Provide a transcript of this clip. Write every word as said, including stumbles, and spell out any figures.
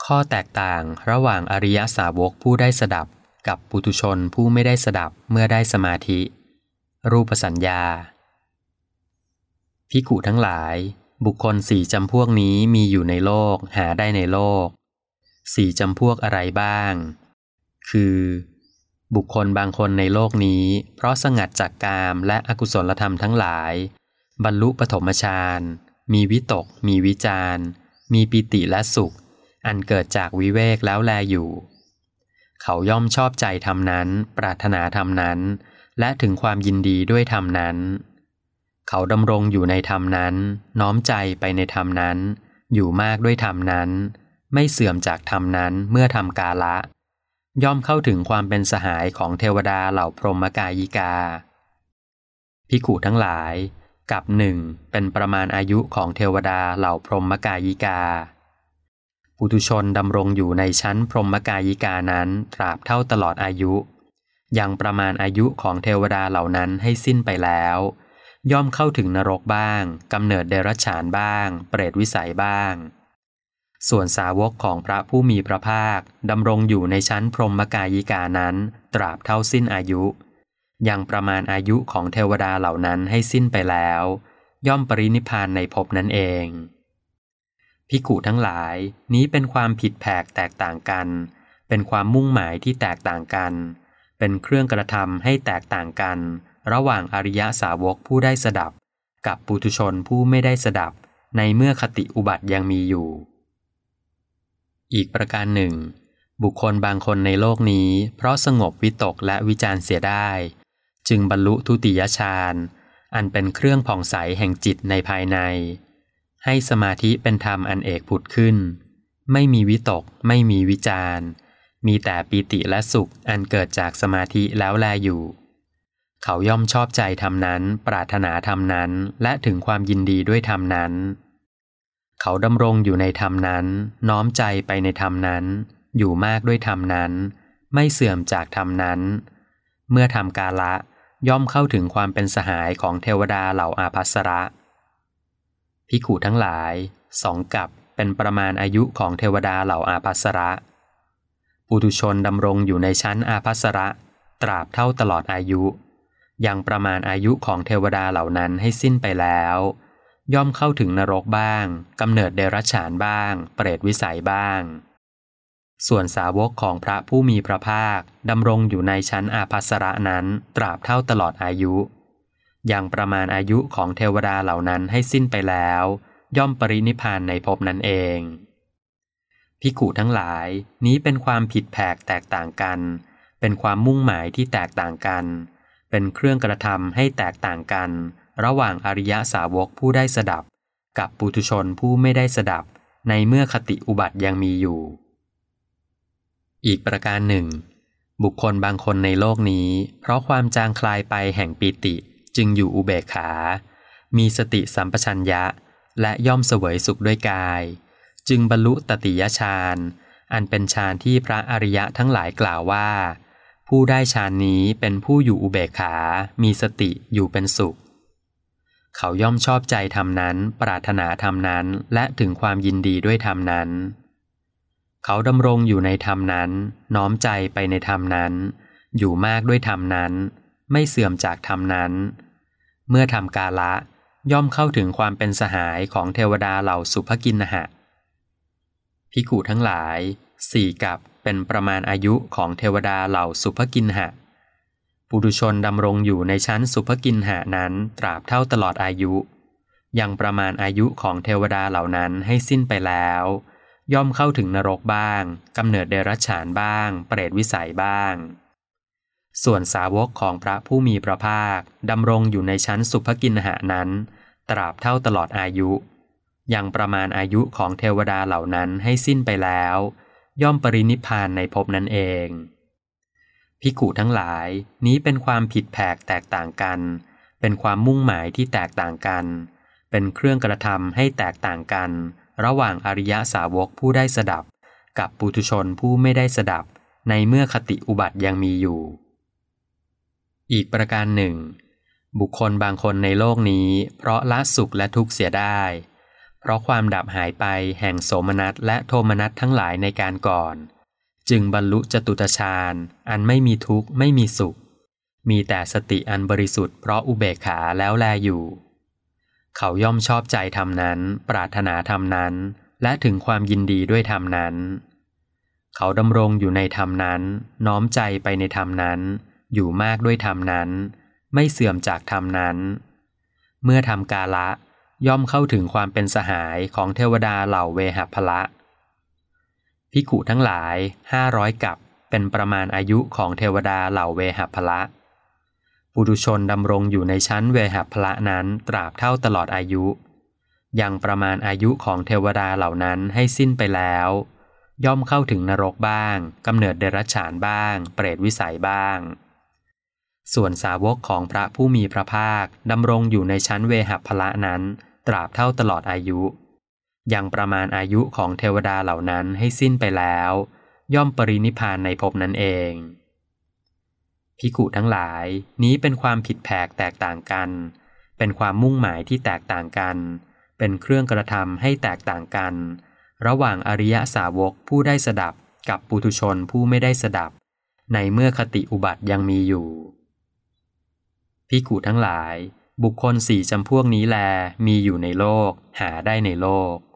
ข้อแตกต่างระหว่างอริยสาวกผู้ได้สดับกับปุถุชนผู้ไม่ได้สดับเมื่อได้สมาธิรูปสัญญาภิกขุทั้งหลายบุคคลสี่จำพวกนี้มีอยู่ในโลกหาได้ในโลกสี่จำพวกอะไรบ้างคือบุคคลบางคนในโลกนี้เพราะสงัดจากกามและอกุศลธรรมทั้งหลายบรรลุปฐมฌานมีวิตกมีวิจารมีปิติและสุขอันเกิดจากวิเวกแล้วแลอยู่เขาย่อมชอบใจธรรมนั้นปรารถนาธรรมนั้นและถึงความยินดีด้วยธรรมนั้นเขาดำรงอยู่ในธรรมนั้นน้อมใจไปในธรรมนั้นอยู่มากด้วยธรรมนั้นไม่เสื่อมจากธรรมนั้นเมื่อทำกาละย่อมเข้าถึงความเป็นสหายของเทวดาเหล่าพรหมกายิกาภิกขุทั้งหลายกับหนึ่งเป็นประมาณอายุของเทวดาเหล่าพรหมกายิกาปุถุชนดำรงอยู่ในชั้นพรหมกายิกานั้นตราบเท่าตลอดอายุยังประมาณอายุของเทวดาเหล่านั้นให้สิ้นไปแล้วย่อมเข้าถึงนรกบ้างกำเนิดเดรัจฉานบ้างเปรตวิสัยบ้างส่วนสาวกของพระผู้มีพระภาคดำรงอยู่ในชั้นพรหมกายิกานั้นตราบเท่าสิ้นอายุยังประมาณอายุของเทวดาเหล่านั้นให้สิ้นไปแล้วย่อมปรินิพพานในภพนั้นเองภิกขุทั้งหลายนี้เป็นความผิดแผกแตกต่างกันเป็นความมุ่งหมายที่แตกต่างกันเป็นเครื่องกระทำให้แตกต่างกันระหว่างอริยสาวกผู้ได้สดับกับปุถุชนผู้ไม่ได้สดับในเมื่อคติอุบัติยังมีอยู่อีกประการหนึ่งบุคคลบางคนในโลกนี้เพราะสงบวิตกและวิจารเสียได้จึงบรรลุทุติยฌานอันเป็นเครื่องผ่องใสแห่งจิตในภายในให้สมาธิเป็นธรรมอันเอกผุดขึ้นไม่มีวิตกไม่มีวิจารมีแต่ปีติและสุขอันเกิดจากสมาธิแล้วแลอยู่เขาย่อมชอบใจธรรมนั้นปรารถนาธรรมนั้นและถึงความยินดีด้วยธรรมนั้นเขาดำรงอยู่ในธรรมนั้นน้อมใจไปในธรรมนั้นอยู่มากด้วยธรรมนั้นไม่เสื่อมจากธรรมนั้นเมื่อทำกาละย่อมเข้าถึงความเป็นสหายของเทวดาเหล่าอาภัสระภิกขุทั้งหลายสองกับเป็นประมาณอายุของเทวดาเหล่าอาภัสระปุถุชนดำรงอยู่ในชั้นอาภัสระตราบเท่าตลอดอายุยังประมาณอายุของเทวดาเหล่านั้นให้สิ้นไปแล้วย่อมเข้าถึงนรกบ้างกำเนิดเดรัจฉานบ้างเปรตวิสัยบ้างส่วนสาวกของพระผู้มีพระภาคดำรงอยู่ในชั้นอาภัสระนั้นตราบเท่าตลอดอายุยังประมาณอายุของเทวดาเหล่านั้นให้สิ้นไปแล้วย่อมปรินิพพานในภพนั้นเองภิกขุทั้งหลายนี้เป็นความผิดแผกแตกต่างกันเป็นความมุ่งหมายที่แตกต่างกันเป็นเครื่องกระทำให้แตกต่างกันระหว่างอริยสาวกผู้ได้สดับกับปุถุชนผู้ไม่ได้สดับในเมื่อคติอุบัติยังมีอยู่อีกประการหนึ่งบุคคลบางคนในโลกนี้เพราะความจางคลายไปแห่งปีติจึงอยู่อุเบกขามีสติสัมปชัญญะและย่อมเสวยสุขด้วยกายจึงบรรลุตติยฌานอันเป็นฌานที่พระอริยะทั้งหลายกล่าวว่าผู้ได้ฌานนี้เป็นผู้อยู่อุเบกขามีสติอยู่เป็นสุขเขาย่อมชอบใจธรรมนั้นปรารถนาธรรมนั้นและถึงความยินดีด้วยธรรมนั้นเขาดำรงอยู่ในธรรมนั้นน้อมใจไปในธรรมนั้นอยู่มากด้วยธรรมนั้นไม่เสื่อมจากธรรมนั้นเมื่อทำกาละย่อมเข้าถึงความเป็นสหายของเทวดาเหล่าสุภกินหะภิกขุทั้งหลายสี่กับเป็นประมาณอายุของเทวดาเหล่าสุภกินหะปุถุชนดำรงอยู่ในชั้นสุภกินหะนั้นตราบเท่าตลอดอายุยังประมาณอายุของเทวดาเหล่านั้นให้สิ้นไปแล้วย่อมเข้าถึงนรกบ้างกำเนิดเดรัจฉานบ้างเปรตวิสัยบ้างส่วนสาวกของพระผู้มีพระภาคดำรงอยู่ในชั้นสุภกินหะนั้นตราบเท่าตลอดอายุยังประมาณอายุของเทวดาเหล่านั้นให้สิ้นไปแล้วย่อมปรินิพพานในภพนั้นเองภิกขุทั้งหลายนี้เป็นความผิดแผกแตกต่างกันเป็นความมุ่งหมายที่แตกต่างกันเป็นเครื่องกระทำให้แตกต่างกันระหว่างอริยสาวกผู้ได้สดับกับปุถุชนผู้ไม่ได้สดับในเมื่อคติอุบัติยังมีอยู่อีกประการหนึ่งบุคคลบางคนในโลกนี้เพราะละสุขและทุกข์เสียได้เพราะความดับหายไปแห่งโสมนัสและโทมนัสทั้งหลายในการก่อนจึงบรรลุจตุตฌานอันไม่มีทุกข์ไม่มีสุขมีแต่สติอันบริสุทธิ์เพราะอุเบกขาแล้วแลอยู่เขาย่อมชอบใจธรรมนั้นปรารถนาธรรมนั้นและถึงความยินดีด้วยธรรมนั้นเขาดำรงอยู่ในธรรมนั้นน้อมใจไปในธรรมนั้นอยู่มากด้วยธรรมนั้นไม่เสื่อมจากธรรมนั้นเมื่อทำกาละย่อมเข้าถึงความเป็นสหายของเทวดาเหล่าเวหพละภิกขุทั้งหลายห้าร้อยกัปเป็นประมาณอายุของเทวดาเหล่าเวหพละปุถุชนดำรงอยู่ในชั้นเวหพละนั้นตราบเท่าตลอดอายุยังประมาณอายุของเทวดาเหล่านั้นให้สิ้นไปแล้วย่อมเข้าถึงนรกบ้างกำเนิดเดรัจฉานบ้างเปรตวิสัยบ้างส่วนสาวกของพระผู้มีพระภาคดำรงอยู่ในชั้นเวหพละนั้นตราบเท่าตลอดอายุยังประมาณอายุของเทวดาเหล่านั้นให้สิ้นไปแล้วย่อมปรินิพพานในภพนั้นเองภิกขุทั้งหลายนี้เป็นความผิดแผกแตกต่างกันเป็นความมุ่งหมายที่แตกต่างกันเป็นเครื่องกระทำให้แตกต่างกันระหว่างอริยสาวกผู้ได้สดับกับปุถุชนผู้ไม่ได้สดับในเมื่อคติอุบัติยังมีอยู่ภิกขุทั้งหลายบุคคลสี่จำพวกนี้แลมีอยู่ในโลกหาได้ในโลก